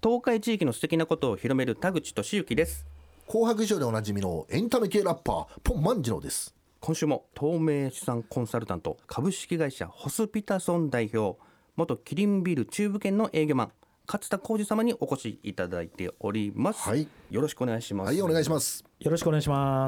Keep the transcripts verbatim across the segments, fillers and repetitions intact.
東海地域の素敵なことを広める田口俊之です。 紅白衣装でおなじみのエンタメ系ラッパーポン万次郎です。 今週も透明資産コンサルタント株式会社ホスピタソン代表元キリンビル中部圏の営業マン勝田浩二様にお越しいただいております、はい、よろしくお願いします。 はい、お願いします。 よろしくお願いします。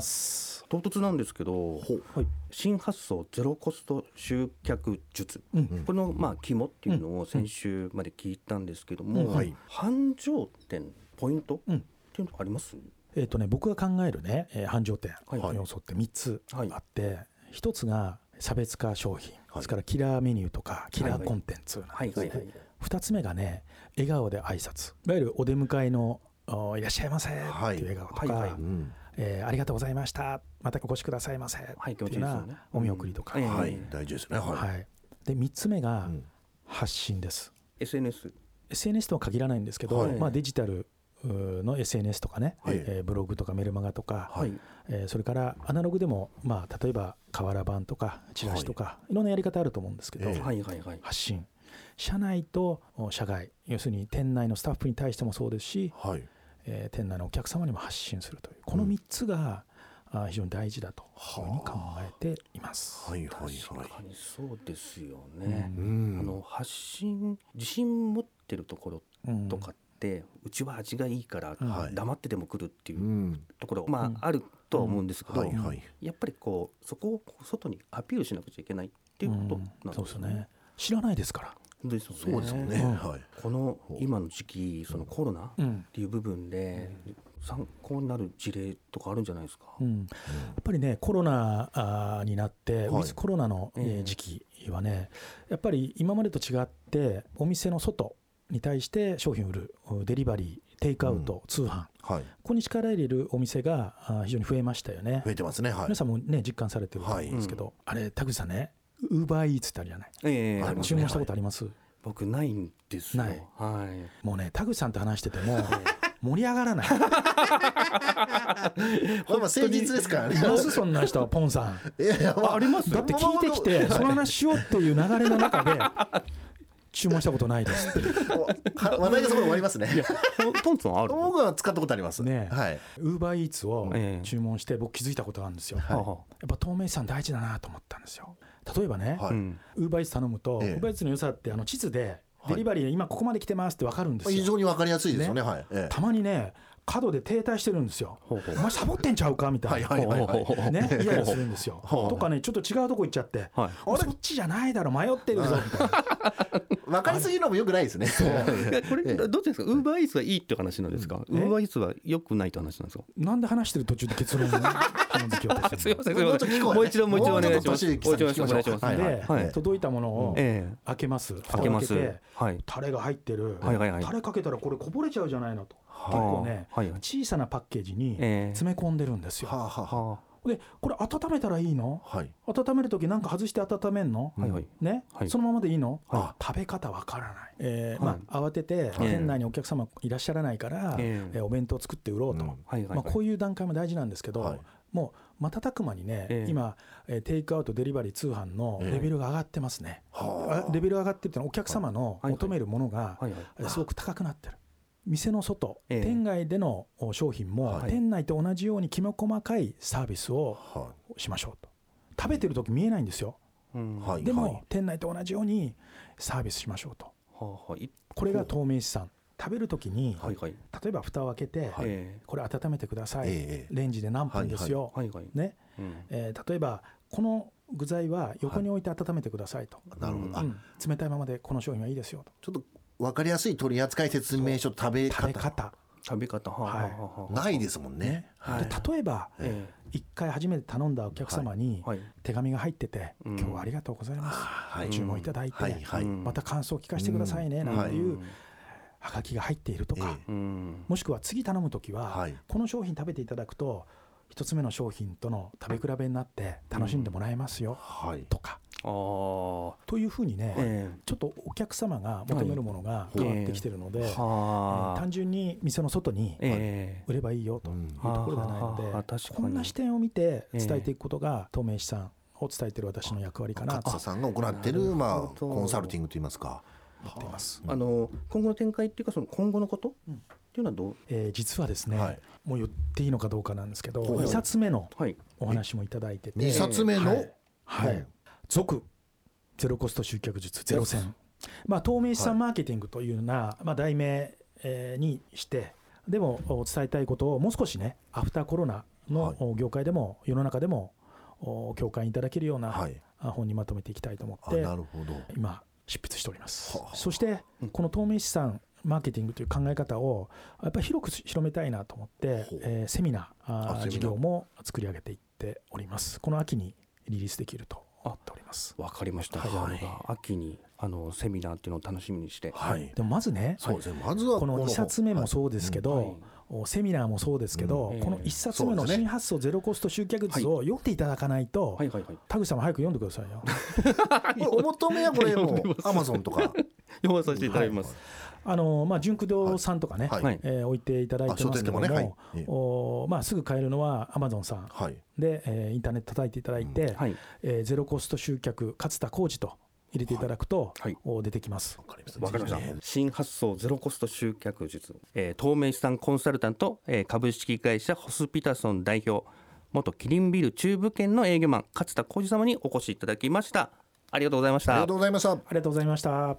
唐突なんですけど、はい、新発想ゼロコスト集客術、うん、このまあ肝っていうのを先週まで聞いたんですけども、うんはい、繁盛店ポイント、うん、っていうのあります？ えーとね、僕が考えるね、えー、繁盛店の要素ってみっつあって、はい、ひとつが差別化商品、はい、それからキラーメニューとかキラーコンテンツなんですね。ふたつめがね、笑顔で挨拶、いわゆるお出迎えのいらっしゃいませっていう笑顔とか、はいはいはい、うんえー、ありがとうございました、またお越しくださいませっていうようなお見送りとか、 うんはい、大事ですね、はいはい、でみっつめが発信です、 うん、エスエヌエスエスエヌエス とは限らないんですけど、はいまあ、デジタルの エスエヌエス とかね、はいえー、ブログとかメルマガとか、はいえー、それからアナログでも、まあ、例えば瓦版とかチラシとか、はい、いろんなやり方あると思うんですけど、はいはいはい、発信、社内と社外、要するに店内のスタッフに対してもそうですし、はいえー、店内のお客様にも発信するというこのみっつが、うん、非常に大事だというふうに考えています。 はいはいはい、 確かにそうですよね、うん、あの発信自信持ってるところとかって、うん、うちは味がいいから黙ってでも来るっていうところ、うんまあ、あるとは思うんですけど、うんはいはい、やっぱりこうそこを外にアピールしなくちゃいけないっていうことなんですね、うん、そうですね。 知らないですからですよね。 そうですよね、うんはい、 この今の時期そのコロナっていう部分で参考になる事例とかあるんじゃないですか、うん、やっぱりねコロナになって、はい、ウィズコロナの時期はね、やっぱり今までと違ってお店の外に対して商品を売るデリバリーテイクアウト、うん、通販、はい、ここに力入れるお店が非常に増えましたよね。 増えてますね、はい、 皆さんもね実感されてると思うんですけど、はいうん、あれ田口さんねウーバーイーツってあるじゃない、えー、注文したことあります？はい、 僕ないんですよ。 ない、はい、もうね田口さんと話してても盛り上がらないこれも誠実ですからね。 いますそんな人はポンさん。いやいや、まあ、あります。だって聞いてきてその話しようっていう流れの中で注文したことないですって話題がそこで終わりますね。いやポンさんある？ 僕は使ったことありますね。 ウーバーイーツを注文して僕気づいたことがあるんですよ、はい、やっぱ透明さん大事だなと思ったんですよ。例えばね、ウーバーイーツ頼むと、ウーバーイーツの良さってあの地図でデリバリー今ここまで来てますって分かるんですよ。 非常に分かりやすいですよね、 ね、 はいええ、 たまにね角で停滞してるんですよ。ほうほうお前サボってんちゃうかみたいな、はいはいはいはい、ね、イライラするんですよとかねちょっと違うとこ行っちゃって、はい、あれそっちじゃないだろ迷ってるぞみたいな分かりすぎるのも良くないですね。 これどっちですか？ウーバーイーツはいいって話なんですか？ウーバーイーツは良くないって話なんですか？ なんで話してる途中で結論を話できようとしてるの？ すいませんすいませんもう一度もう一度お願いします。もう一度お願いします。 で、はい、届いたものを開けます、 開けます、 はい、タレが入ってる、はいはいはい、タレかけたらこれこぼれちゃうじゃないのと、結構ね、はいはい、小さなパッケージに詰め込んでるんですよ、えーはあはあ、でこれ温めたらいいの、はい、温めるときなんか外して温めんの、はいはいねはい、そのままでいいの、はい、食べ方わからない、えーはいまあ、慌てて店内にお客様いらっしゃらないから、えー、お弁当作って売ろうと、うんはいはいはいまあ、こういう段階も大事なんですけど、はい、もう瞬く間にね、えー、今テイクアウトデリバリー通販のレベルが上がってますね、えー、レベルが上がってるってのはお客様の求めるものがすごく高くなってる。店の外、えー、店外での商品も、はい、店内と同じようにきめ細かいサービスをしましょうと。食べてるとき見えないんですよ、うん、でも、はい、店内と同じようにサービスしましょうと、はい、これが透明資産。食べるときに、はいはい、例えば蓋を開けて、はい、これ温めてください、えー、レンジで何分ですよ、はいはいねうんえー、例えばこの具材は横に置いて温めてくださいと、はい、なるほど、うん、冷たいままでこの商品はいいですよと。 ちょっと分かりやすい取扱説明書、食べ方食べ方食べ方、はあはいはあ、ないですもんね、 ねはい、で例えば、えー、いっかい初めて頼んだお客様に手紙が入ってて、はい、今日はありがとうございます、うん、注文いただいて、はいはい、また感想を聞かせてくださいね、うん、なんていうはがきが入っているとか、えー、もしくは次頼むときは、はい、この商品食べていただくと一つ目の商品との食べ比べになって楽しんでもらえますよ、うんはい、とかあというふうにね、えー、ちょっとお客様が求めるものが変わってきてるので、はいえーえー、単純に店の外に売ればいいよというところではないので、えー、こんな視点を見て伝えていくことが透明資産を伝えている私の役割かなと。 勝田さんが行っている、まあ、コンサルティングといいますか、 思っています。 あの今後の展開っていうかその今後のことっていうのはどう、 えー、実はですね、はい、もう言っていいのかどうかなんですけど、はい、にさつめのお話もいただいてて、 にさつめの、はいはい、続ゼロコスト集客術ゼロ戦、まあ、透明資産マーケティングというような、はい、まあ、題名、えー、にしてでも伝えたいことをもう少しねアフターコロナの業界でも世の中でも共感いただけるような本にまとめていきたいと思って、 なるほど、 今執筆しております。そしてこの透明資産マーケティングという考え方をやっぱり広く広めたいなと思って、えー、セミナー事業も作り上げていっております。この秋にリリースできると思っております。 わかりました。はい、じゃあ秋にあのセミナーっていうのを楽しみにして、 はい、でもまずね、 そうですね、まずはこのにさつめもそうですけど、はいうん、セミナーもそうですけど、うん、このいっさつめの新発想ゼロコスト集客術を読んでいただかないと、はいはいはいはい、田口さんも早く読んでくださいよ。 お求めはこれもアマゾンとか読まさせていただきます。はい、 あのまあ、純駆動さんとかね、はいえー、置いていただいてますけども、ねはいおまあ、すぐ買えるのはアマゾンさんで、えー、インターネット叩いていただいて、うんはいえー、ゼロコスト集客勝田浩二と入れていただくと、はいはい、出てきます。 わかりました。新発想ゼロコスト集客術、えー、透明資産コンサルタント、えー、株式会社ホスピタソン代表元キリンビル中部圏の営業マン勝田浩二様にお越しいただきました。ありがとうございました。 ありがとうございました。 ありがとうございました。